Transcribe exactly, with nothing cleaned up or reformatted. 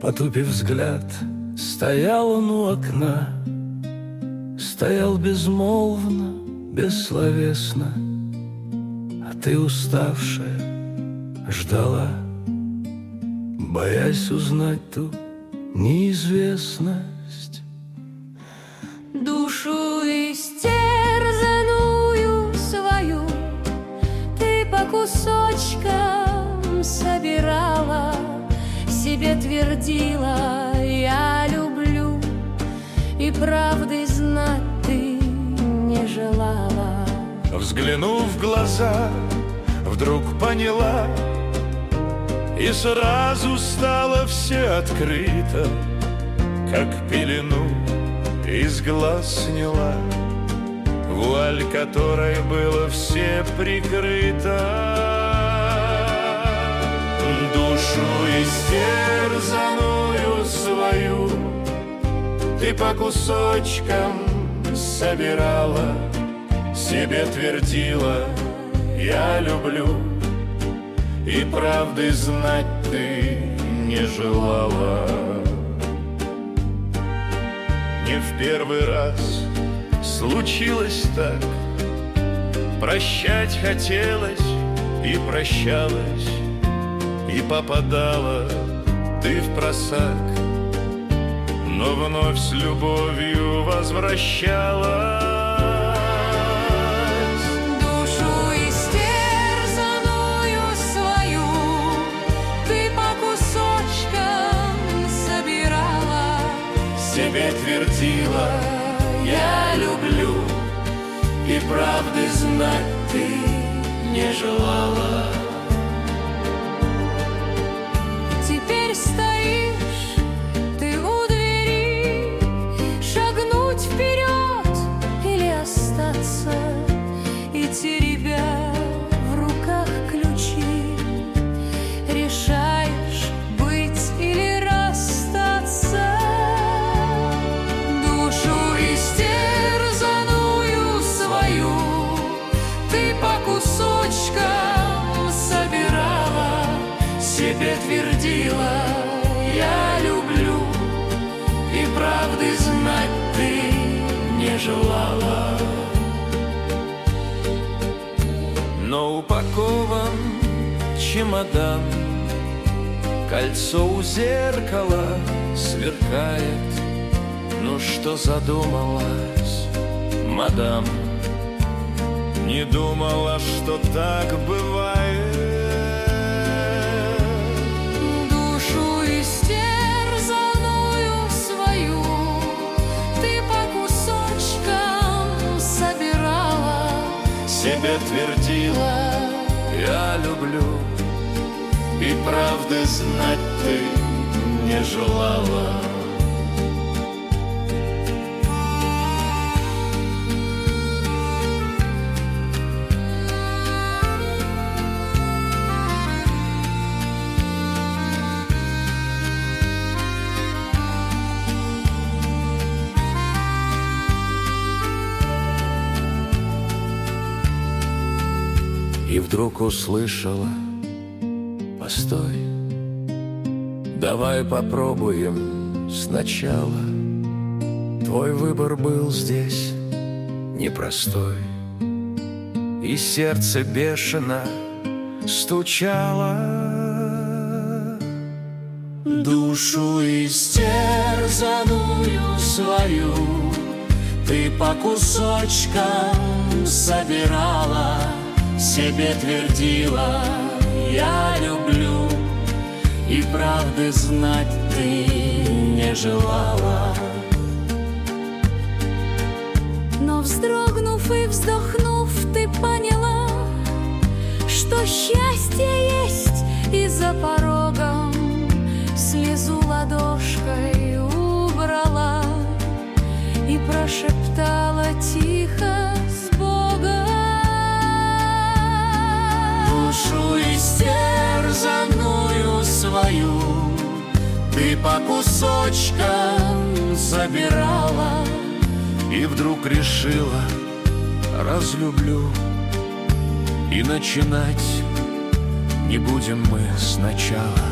Потупив взгляд, стоял он у окна, стоял безмолвно, бессловесно, а ты, уставшая, ждала, боясь узнать ту неизвестность. Душу истерзанную свою ты по кусочкам собирала, себе твердила: я люблю, и правды знать ты не желала. Взглянув в глаза, вдруг поняла, и сразу стало все открыто, как пелену из глаз сняла, вуаль которой было все прикрыто. Душу истерзанную свою ты по кусочкам собирала, себе твердила: я люблю, и правды знать ты не желала. Не в первый раз случилось так, прощать хотелось и прощалась, и попадала ты впросак, но вновь с любовью возвращалась. Душу истерзанную свою ты по кусочкам собирала, себе твердила: я люблю, и правды знать ты не желала. Теперь стоишь ты у двери, шагнуть вперед или остаться, и теребя в руках ключи, решаешь быть или расстаться. Душу истерзанную свою ты по кусочкам собирала, себе твердила: я люблю, и правды знать ты не желала. Но упакован чемодан, кольцо у зеркала сверкает. Ну что задумалась, мадам? Не думала, что так бывает. Душу истерзанную свою ты по кусочкам собирала, Себе твердила: я люблю, и правды знать ты не желала. И вдруг услышала: постой, давай попробуем сначала. Твой выбор был здесь непростой, и сердце бешено стучало. Душу истерзанную свою ты по кусочкам собирала, себе твердила: я люблю, и правды знать ты не желала. но вздрогнув и вздохнув, ты поняла, что счастье есть, и за порогом слезу ладошкой убрала и прошептала тихо с Богом. Душу истерзанную свою ты по кусочкам собирала и вдруг решила: разлюблю, и начинать не будем мы сначала.